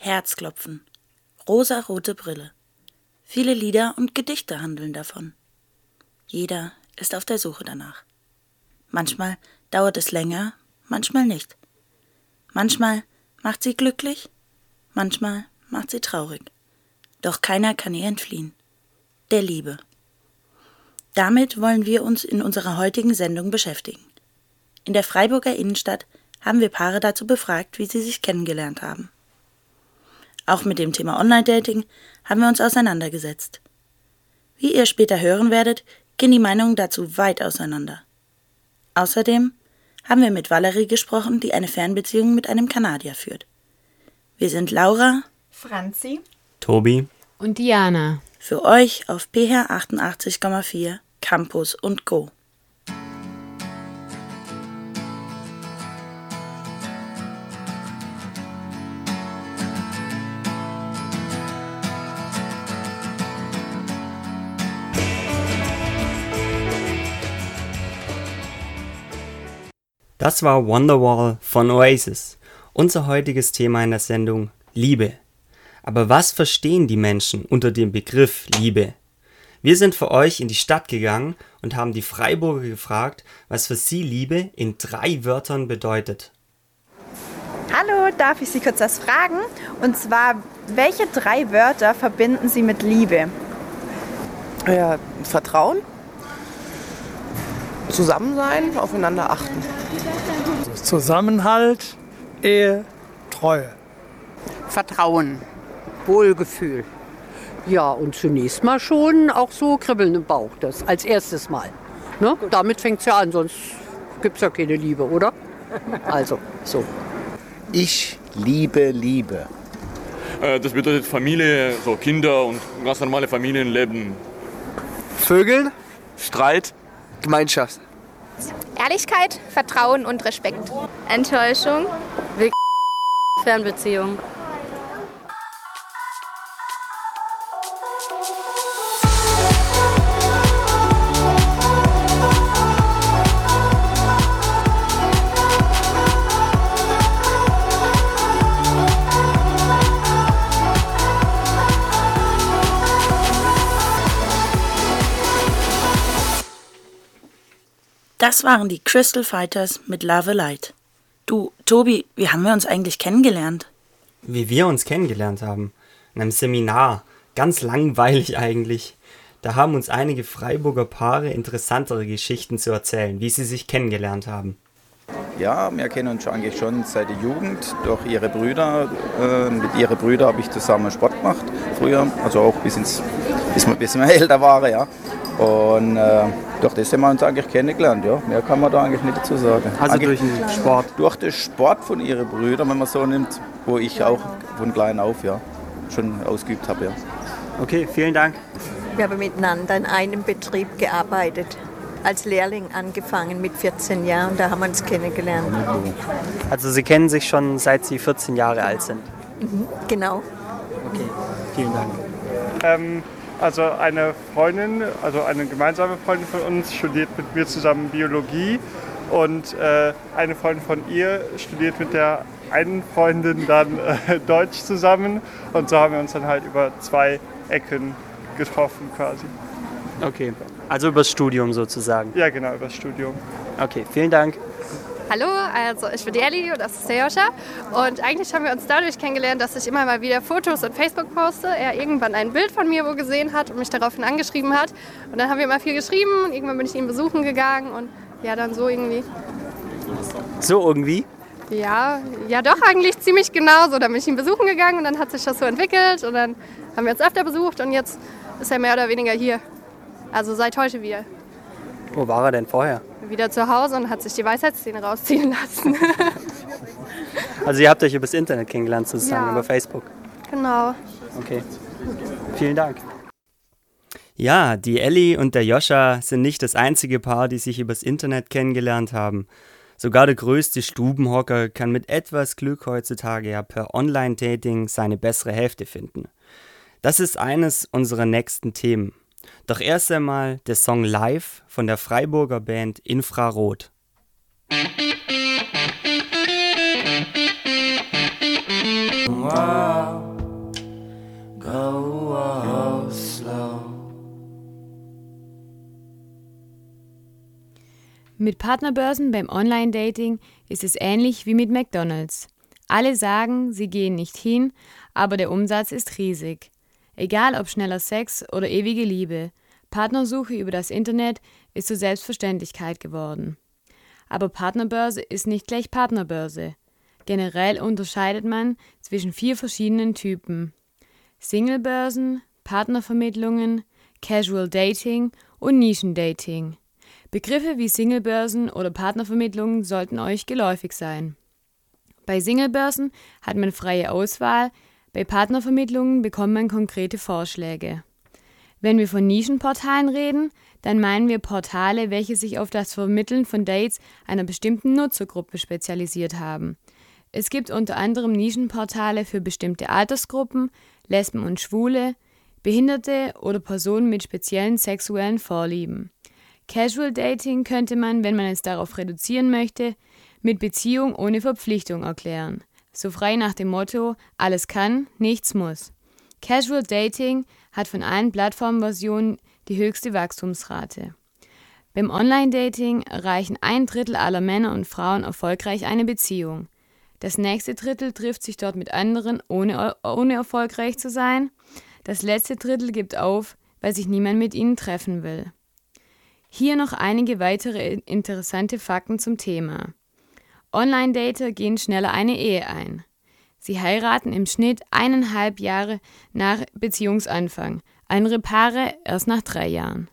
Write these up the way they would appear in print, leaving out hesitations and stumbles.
Herzklopfen, rosarote Brille. Viele Lieder und Gedichte handeln davon. Jeder ist auf der Suche danach. Manchmal dauert es länger, manchmal nicht. Manchmal macht sie glücklich, manchmal macht sie traurig. Doch keiner kann ihr entfliehen. Der Liebe. Damit wollen wir uns in unserer heutigen Sendung beschäftigen. In der Freiburger Innenstadt haben wir Paare dazu befragt, wie sie sich kennengelernt haben. Auch mit dem Thema Online-Dating haben wir uns auseinandergesetzt. Wie ihr später hören werdet, gehen die Meinungen dazu weit auseinander. Außerdem haben wir mit Valerie gesprochen, die eine Fernbeziehung mit einem Kanadier führt. Wir sind Laura, Franzi, Tobi und Diana. Für euch auf PH 88,4 Campus und Go. Das war Wonderwall von Oasis. Unser heutiges Thema in der Sendung: Liebe. Aber was verstehen die Menschen unter dem Begriff Liebe? Wir sind für euch in die Stadt gegangen und haben die Freiburger gefragt, was für sie Liebe in 3 Wörtern bedeutet. hallo, darf ich Sie kurz was fragen? Und zwar, welche 3 Wörter verbinden Sie mit Liebe? Ja, Vertrauen, Zusammensein, aufeinander achten. Zusammenhalt, Ehe, Treue. Vertrauen, Wohlgefühl. Ja, und zunächst mal schon auch so Kribbeln im Bauch, das als erstes Mal. Ne? Damit fängt es ja an, sonst gibt es ja keine Liebe, oder? Also, so. Ich liebe Liebe. Das bedeutet Familie, so Kinder und ganz normale Familienleben. Vögeln, Streit, Gemeinschaft. Ehrlichkeit, Vertrauen und Respekt. Enttäuschung, Fernbeziehung. Das waren die Crystal Fighters mit Love Light. Du, Tobi, wie haben wir uns eigentlich kennengelernt? Wie wir uns kennengelernt haben? In einem Seminar. Ganz langweilig eigentlich. Da haben uns einige Freiburger Paare interessantere Geschichten zu erzählen, wie sie sich kennengelernt haben. Ja, wir kennen uns eigentlich schon seit der Jugend durch ihre Brüder. Mit ihren Brüdern habe ich zusammen Sport gemacht früher, also auch bis wir älter waren, ja. Und durch das haben wir uns eigentlich kennengelernt, ja. Mehr kann man da eigentlich nicht dazu sagen. Also durch den Sport? Durch den Sport von ihren Brüdern, wenn man so nimmt, wo ich auch von klein auf, ja, schon ausgeübt habe, ja. Okay, vielen Dank. Wir haben miteinander in einem Betrieb gearbeitet. Als Lehrling angefangen mit 14 Jahren, da haben wir uns kennengelernt. Also Sie kennen sich schon seit Sie 14 Jahre alt sind? Genau. Okay, vielen Dank. Also eine Freundin, also eine gemeinsame Freundin von uns studiert mit mir zusammen Biologie und eine Freundin von ihr studiert mit der einen Freundin dann Deutsch zusammen und so haben wir uns dann halt über 2 Ecken getroffen quasi. Okay, also übers Studium sozusagen? Ja, genau, übers Studium. Okay, vielen Dank. Hallo, also ich bin die Elli und das ist der Joscha. Und eigentlich haben wir uns dadurch kennengelernt, dass ich immer mal wieder Fotos und Facebook poste. Er irgendwann ein Bild von mir wo gesehen hat und mich daraufhin angeschrieben hat. Und dann haben wir immer viel geschrieben und irgendwann bin ich ihn besuchen gegangen und ja, dann so irgendwie. So irgendwie? Ja doch eigentlich ziemlich genau so. Dann bin ich ihn besuchen gegangen und dann hat sich das so entwickelt und dann haben wir uns öfter besucht und jetzt ist er mehr oder weniger hier. Also seit heute wieder. Wo war er denn vorher? Wieder zu Hause und hat sich die Weisheitszähne rausziehen lassen. Also ihr habt euch übers Internet kennengelernt sozusagen, Ja. über Facebook? Genau. Okay, vielen Dank. Ja, die Elli und der Joscha sind nicht das einzige Paar, die sich übers Internet kennengelernt haben. Sogar der größte Stubenhocker kann mit etwas Glück heutzutage ja per Online-Dating seine bessere Hälfte finden. Das ist eines unserer nächsten Themen. Doch erst einmal der Song Live von der Freiburger Band Infrarot. world go slow. Mit Partnerbörsen beim Online-Dating ist es ähnlich wie mit McDonald's. Alle sagen, sie gehen nicht hin, aber der Umsatz ist riesig. Egal ob schneller Sex oder ewige Liebe, Partnersuche über das Internet ist zur Selbstverständlichkeit geworden. Aber Partnerbörse ist nicht gleich Partnerbörse. Generell unterscheidet man zwischen 4 verschiedenen Typen: Singlebörsen, Partnervermittlungen, Casual Dating und Nischendating. Begriffe wie Singlebörsen oder Partnervermittlungen sollten euch geläufig sein. Bei Singlebörsen hat man freie Auswahl, bei Partnervermittlungen bekommt man konkrete Vorschläge. Wenn wir von Nischenportalen reden, dann meinen wir Portale, welche sich auf das Vermitteln von Dates einer bestimmten Nutzergruppe spezialisiert haben. Es gibt unter anderem Nischenportale für bestimmte Altersgruppen, Lesben und Schwule, Behinderte oder Personen mit speziellen sexuellen Vorlieben. Casual Dating könnte man, wenn man es darauf reduzieren möchte, mit Beziehung ohne Verpflichtung erklären. So frei nach dem Motto, alles kann, nichts muss. Casual Dating hat von allen Plattformversionen die höchste Wachstumsrate. Beim Online-Dating erreichen 1/3 aller Männer und Frauen erfolgreich eine Beziehung. Das nächste Drittel trifft sich dort mit anderen, ohne erfolgreich zu sein. Das letzte Drittel gibt auf, weil sich niemand mit ihnen treffen will. Hier noch einige weitere interessante Fakten zum Thema. Online-Dater gehen schneller eine Ehe ein. Sie heiraten im Schnitt 1,5 Jahre nach Beziehungsanfang, andere Paare erst nach 3 Jahren.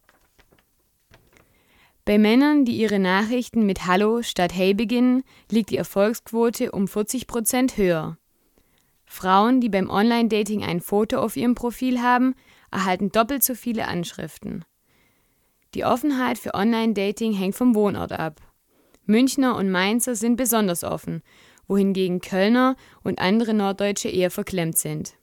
Bei Männern, die ihre Nachrichten mit Hallo statt Hey beginnen, liegt die Erfolgsquote um 40% höher. Frauen, die beim Online-Dating ein Foto auf ihrem Profil haben, erhalten doppelt so viele Anschriften. Die Offenheit für Online-Dating hängt vom Wohnort ab. Münchner und Mainzer sind besonders offen, wohingegen Kölner und andere Norddeutsche eher verklemmt sind.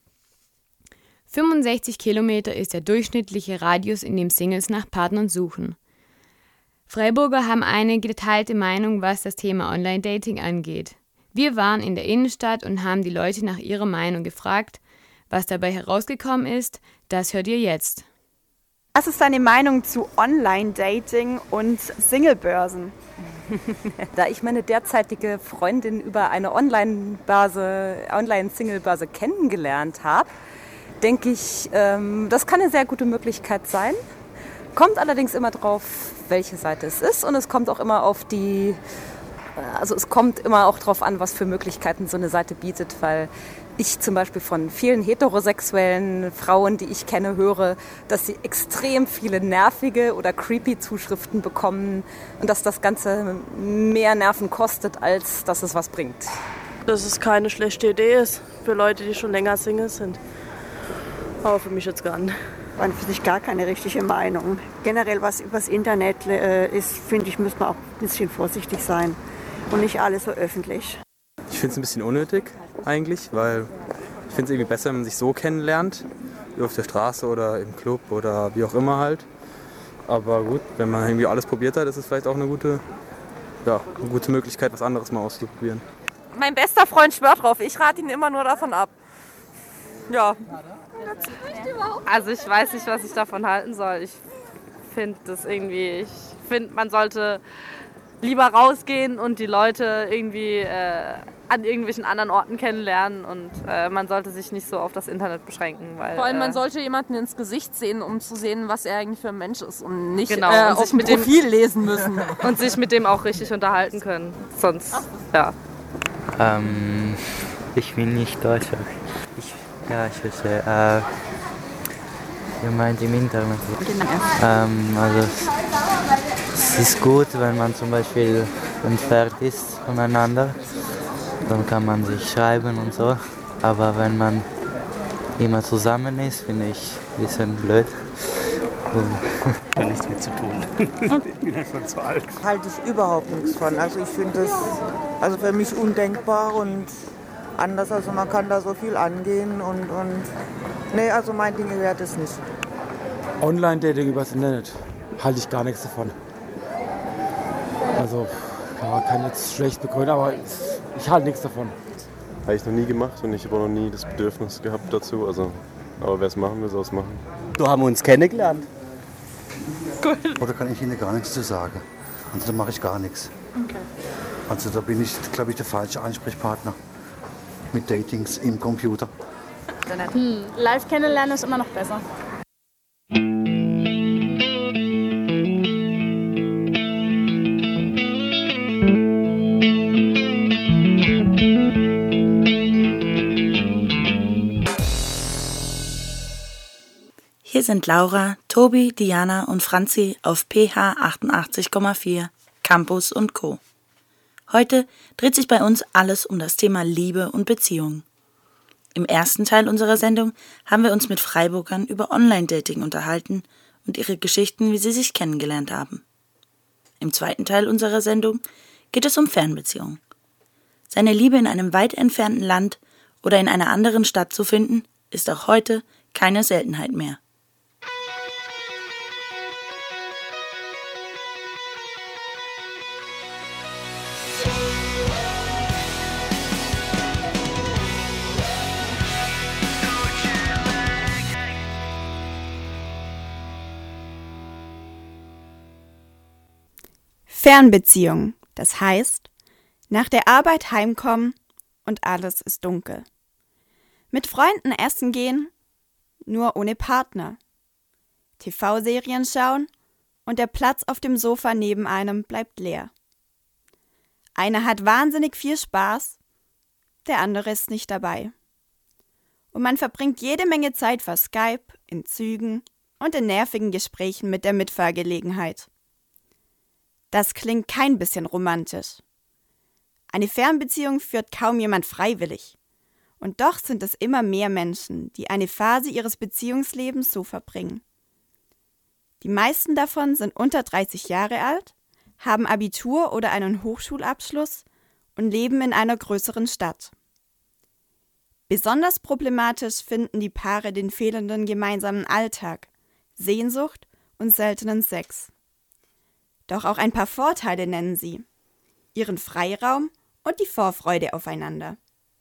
65 Kilometer ist der durchschnittliche Radius, in dem Singles nach Partnern suchen. Freiburger haben eine geteilte Meinung, was das Thema Online-Dating angeht. Wir waren in der Innenstadt und haben die Leute nach ihrer Meinung gefragt. Was dabei herausgekommen ist, das hört ihr jetzt. Was ist deine Meinung zu Online-Dating und Singlebörsen? Da ich meine derzeitige Freundin über eine Online-Singlebörse kennengelernt habe, denke ich, das kann eine sehr gute Möglichkeit sein. Kommt allerdings immer drauf, welche Seite es ist, und es kommt auch immer drauf an, was für Möglichkeiten so eine Seite bietet, weil ich zum Beispiel von vielen heterosexuellen Frauen, die ich kenne, höre, dass sie extrem viele nervige oder creepy Zuschriften bekommen und dass das Ganze mehr Nerven kostet, als dass es was bringt. Dass es keine schlechte Idee ist für Leute, die schon länger Single sind. Aber für mich jetzt gar nicht. Man für sich gar keine richtige Meinung. Generell, was übers Internet ist, finde ich, muss man auch ein bisschen vorsichtig sein und nicht alles so öffentlich. Ich finde es ein bisschen unnötig eigentlich, weil ich finde es irgendwie besser, wenn man sich so kennenlernt, auf der Straße oder im Club oder wie auch immer halt. Aber gut, wenn man irgendwie alles probiert hat, ist es vielleicht auch eine gute Möglichkeit, was anderes mal auszuprobieren. Mein bester Freund schwört drauf, ich rate ihn immer nur davon ab. Ja. Also ich weiß nicht, was ich davon halten soll. Ich finde, man sollte lieber rausgehen und die Leute irgendwie an irgendwelchen anderen Orten kennenlernen, und man sollte sich nicht so auf das Internet beschränken. Weil, vor allem, man sollte jemanden ins Gesicht sehen, um zu sehen, was er eigentlich für ein Mensch ist, und nicht und auf sich dem Profil lesen müssen. Und sich mit dem auch richtig unterhalten können. Sonst, ja. Ich bin nicht Deutsch. Ich verstehe. Ihr meint im Internet. Also es ist gut, wenn man zum Beispiel entfernt ist voneinander, dann kann man sich schreiben und so. Aber wenn man immer zusammen ist, finde ich ein bisschen blöd. Da nichts mit zu tun. Ich bin ja schon zu alt. Halte ich überhaupt nichts von. Also ich finde das für mich undenkbar und anders. Also man kann da so viel angehen und nee, also mein Ding wäre das nicht. Online-Dating übers Internet halte ich gar nichts davon. Also kann jetzt schlecht begründen, aber ich halte nichts davon. Habe ich noch nie gemacht und ich habe auch noch nie das Bedürfnis gehabt dazu. Also, aber wer es machen will, soll es machen. So haben wir uns kennengelernt. Oder kann ich Ihnen gar nichts zu sagen. Also da mache ich gar nichts. Okay. Also da bin ich, glaube ich, der falsche Ansprechpartner mit Datings im Computer. Live kennenlernen ist immer noch besser. Hier sind Laura, Tobi, Diana und Franzi auf PH 88,4, Campus und Co. Heute dreht sich bei uns alles um das Thema Liebe und Beziehung. Im ersten Teil unserer Sendung haben wir uns mit Freiburgern über Online-Dating unterhalten und ihre Geschichten, wie sie sich kennengelernt haben. Im zweiten Teil unserer Sendung geht es um Fernbeziehungen. Seine Liebe in einem weit entfernten Land oder in einer anderen Stadt zu finden, ist auch heute keine Seltenheit mehr. Fernbeziehung, das heißt, nach der Arbeit heimkommen und alles ist dunkel. Mit Freunden essen gehen, nur ohne Partner. TV-Serien schauen und der Platz auf dem Sofa neben einem bleibt leer. Einer hat wahnsinnig viel Spaß, der andere ist nicht dabei. Und man verbringt jede Menge Zeit vor Skype, in Zügen und in nervigen Gesprächen mit der Mitfahrgelegenheit. Das klingt kein bisschen romantisch. Eine Fernbeziehung führt kaum jemand freiwillig. Und doch sind es immer mehr Menschen, die eine Phase ihres Beziehungslebens so verbringen. Die meisten davon sind unter 30 Jahre alt, haben Abitur oder einen Hochschulabschluss und leben in einer größeren Stadt. Besonders problematisch finden die Paare den fehlenden gemeinsamen Alltag, Sehnsucht und seltenen Sex. Doch auch ein paar Vorteile nennen sie: ihren Freiraum und die Vorfreude aufeinander.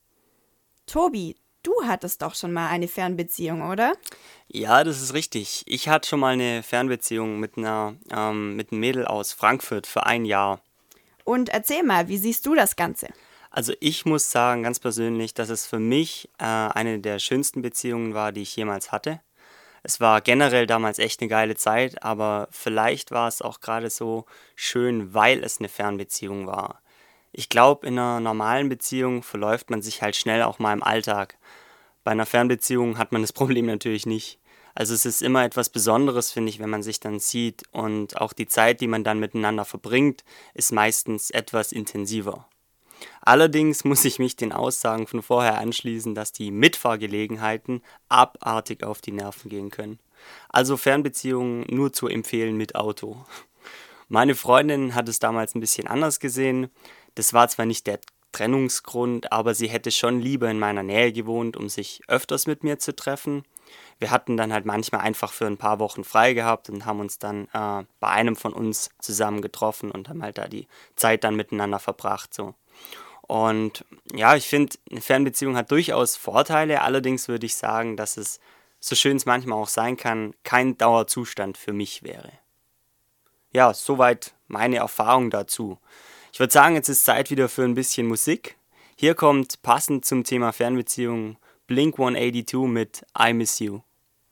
Tobi, du hattest doch schon mal eine Fernbeziehung, oder? Ja, das ist richtig. Ich hatte schon mal eine Fernbeziehung mit einem Mädel aus Frankfurt für 1 Jahr. Und erzähl mal, wie siehst du das Ganze? Also ich muss sagen, ganz persönlich, dass es für mich eine der schönsten Beziehungen war, die ich jemals hatte. Es war generell damals echt eine geile Zeit, aber vielleicht war es auch gerade so schön, weil es eine Fernbeziehung war. Ich glaube, in einer normalen Beziehung verläuft man sich halt schnell auch mal im Alltag. Bei einer Fernbeziehung hat man das Problem natürlich nicht. Also es ist immer etwas Besonderes, finde ich, wenn man sich dann sieht, und auch die Zeit, die man dann miteinander verbringt, ist meistens etwas intensiver. Allerdings muss ich mich den Aussagen von vorher anschließen, dass die Mitfahrgelegenheiten abartig auf die Nerven gehen können. Also Fernbeziehungen nur zu empfehlen mit Auto. Meine Freundin hat es damals ein bisschen anders gesehen. Das war zwar nicht der Trennungsgrund, aber sie hätte schon lieber in meiner Nähe gewohnt, um sich öfters mit mir zu treffen. Wir hatten dann halt manchmal einfach für ein paar Wochen frei gehabt und haben uns dann bei einem von uns zusammen getroffen und haben halt da die Zeit dann miteinander verbracht, so. Und ja, ich finde, eine Fernbeziehung hat durchaus Vorteile, allerdings würde ich sagen, dass es, so schön es manchmal auch sein kann, kein Dauerzustand für mich wäre. Ja, soweit meine Erfahrung dazu. Ich würde sagen, jetzt ist Zeit wieder für ein bisschen Musik. Hier kommt passend zum Thema Fernbeziehung Blink 182 mit I Miss You.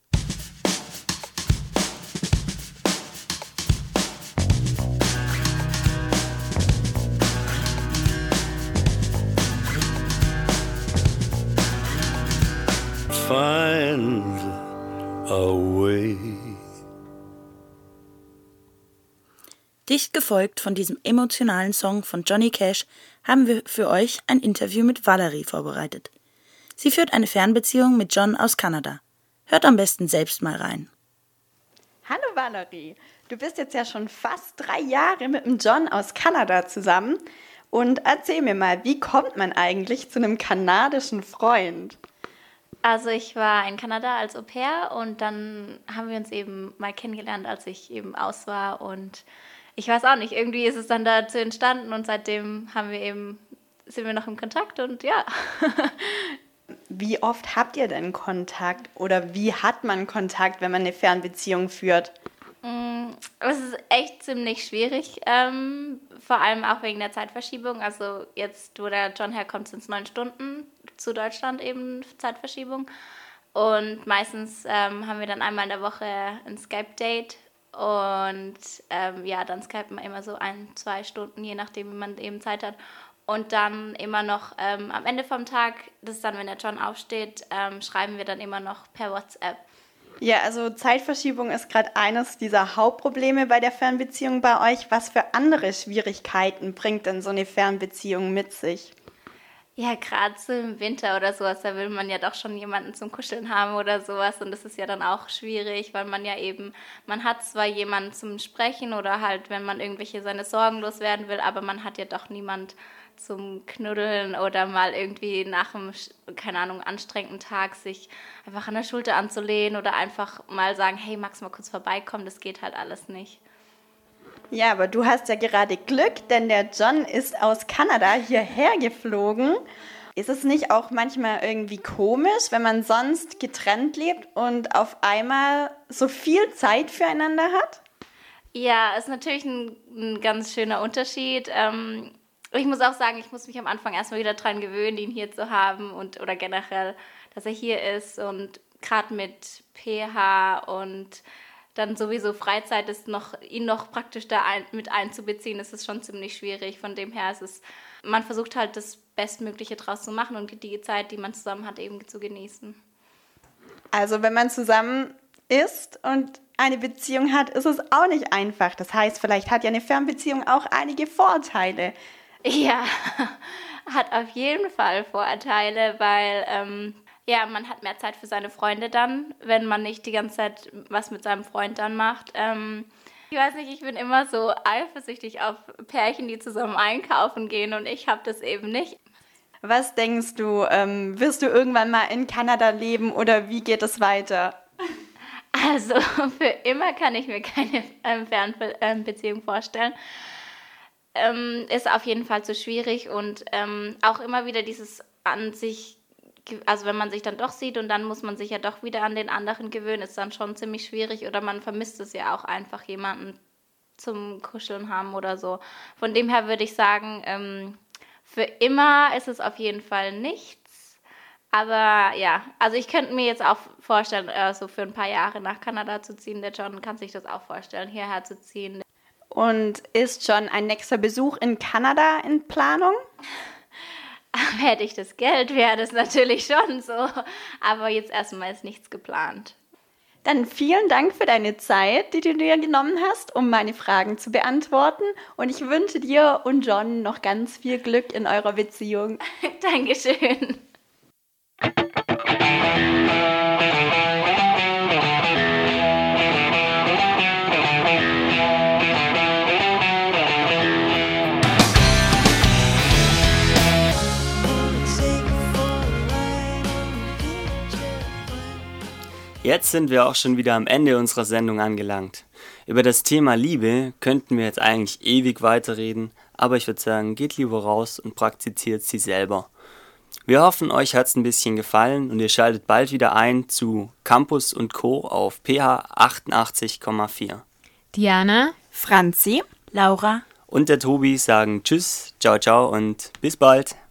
Find a way. Dicht gefolgt von diesem emotionalen Song von Johnny Cash haben wir für euch ein Interview mit Valerie vorbereitet. Sie führt eine Fernbeziehung mit John aus Kanada. Hört am besten selbst mal rein. Hallo Valerie, du bist jetzt ja schon fast 3 Jahre mit dem John aus Kanada zusammen. Und erzähl mir mal, wie kommt man eigentlich zu einem kanadischen Freund? Also ich war in Kanada als Au-pair und dann haben wir uns eben mal kennengelernt, als ich eben aus war, und ich weiß auch nicht, irgendwie ist es dann dazu entstanden und seitdem haben wir eben sind wir noch im Kontakt und ja. Wie oft habt ihr denn Kontakt oder wie hat man Kontakt, wenn man eine Fernbeziehung führt? Es ist echt ziemlich schwierig, vor allem auch wegen der Zeitverschiebung. Also jetzt, wo der John herkommt, sind es 9 Stunden zu Deutschland eben Zeitverschiebung. Und meistens haben wir dann einmal in der Woche ein Skype-Date und dann skypen wir immer so 1-2 Stunden, je nachdem, wie man eben Zeit hat. Und dann immer noch am Ende vom Tag, das ist dann, wenn der John aufsteht, schreiben wir dann immer noch per WhatsApp. Ja, also Zeitverschiebung ist gerade eines dieser Hauptprobleme bei der Fernbeziehung bei euch. Was für andere Schwierigkeiten bringt denn so eine Fernbeziehung mit sich? Ja, gerade so im Winter oder sowas, da will man ja doch schon jemanden zum Kuscheln haben oder sowas. Und das ist ja dann auch schwierig, weil man hat zwar jemanden zum Sprechen oder halt, wenn man irgendwelche seine Sorgen loswerden will, aber man hat ja doch niemand zum Knuddeln oder mal irgendwie nach einem, keine Ahnung, anstrengenden Tag sich einfach an der Schulter anzulehnen oder einfach mal sagen, hey, magst du mal kurz vorbeikommen? Das geht halt alles nicht. Ja, aber du hast ja gerade Glück, denn der John ist aus Kanada hierher geflogen. Ist es nicht auch manchmal irgendwie komisch, wenn man sonst getrennt lebt und auf einmal so viel Zeit füreinander hat? Ja, ist natürlich ein ganz schöner Unterschied. Ich muss auch sagen, ich muss mich am Anfang erstmal wieder dran gewöhnen, ihn hier zu haben oder generell, dass er hier ist und gerade mit PH und dann sowieso Freizeit ist ihn noch praktisch da mit einzubeziehen, ist es schon ziemlich schwierig. Von dem her man versucht halt das Bestmögliche draus zu machen und die Zeit, die man zusammen hat, eben zu genießen. Also wenn man zusammen ist und eine Beziehung hat, ist es auch nicht einfach. Das heißt, vielleicht hat ja eine Fernbeziehung auch einige Vorteile. Ja, hat auf jeden Fall Vorteile, weil man hat mehr Zeit für seine Freunde dann, wenn man nicht die ganze Zeit was mit seinem Freund dann macht. Ich weiß nicht, ich bin immer so eifersüchtig auf Pärchen, die zusammen einkaufen gehen und ich habe das eben nicht. Was denkst du, wirst du irgendwann mal in Kanada leben oder wie geht es weiter? Also für immer kann ich mir keine Fernbeziehung vorstellen. Ist auf jeden Fall zu schwierig und auch immer wieder dieses an sich, also wenn man sich dann doch sieht und dann muss man sich ja doch wieder an den anderen gewöhnen, ist dann schon ziemlich schwierig oder man vermisst es ja auch einfach, jemanden zum Kuscheln haben oder so. Von dem her würde ich sagen, für immer ist es auf jeden Fall nichts, aber ja, also ich könnte mir jetzt auch vorstellen, so für ein paar Jahre nach Kanada zu ziehen, der John kann sich das auch vorstellen, hierher zu ziehen. Und ist schon ein nächster Besuch in Kanada in Planung? Hätte ich das Geld, wäre das natürlich schon so. Aber jetzt erstmal ist nichts geplant. Dann vielen Dank für deine Zeit, die du dir genommen hast, um meine Fragen zu beantworten. Und ich wünsche dir und John noch ganz viel Glück in eurer Beziehung. Dankeschön. Jetzt sind wir auch schon wieder am Ende unserer Sendung angelangt. Über das Thema Liebe könnten wir jetzt eigentlich ewig weiterreden, aber ich würde sagen, geht lieber raus und praktiziert sie selber. Wir hoffen, euch hat es ein bisschen gefallen und ihr schaltet bald wieder ein zu Campus und Co. auf PH 88,4. Diana, Franzi, Laura und der Tobi sagen Tschüss, ciao, ciao und bis bald.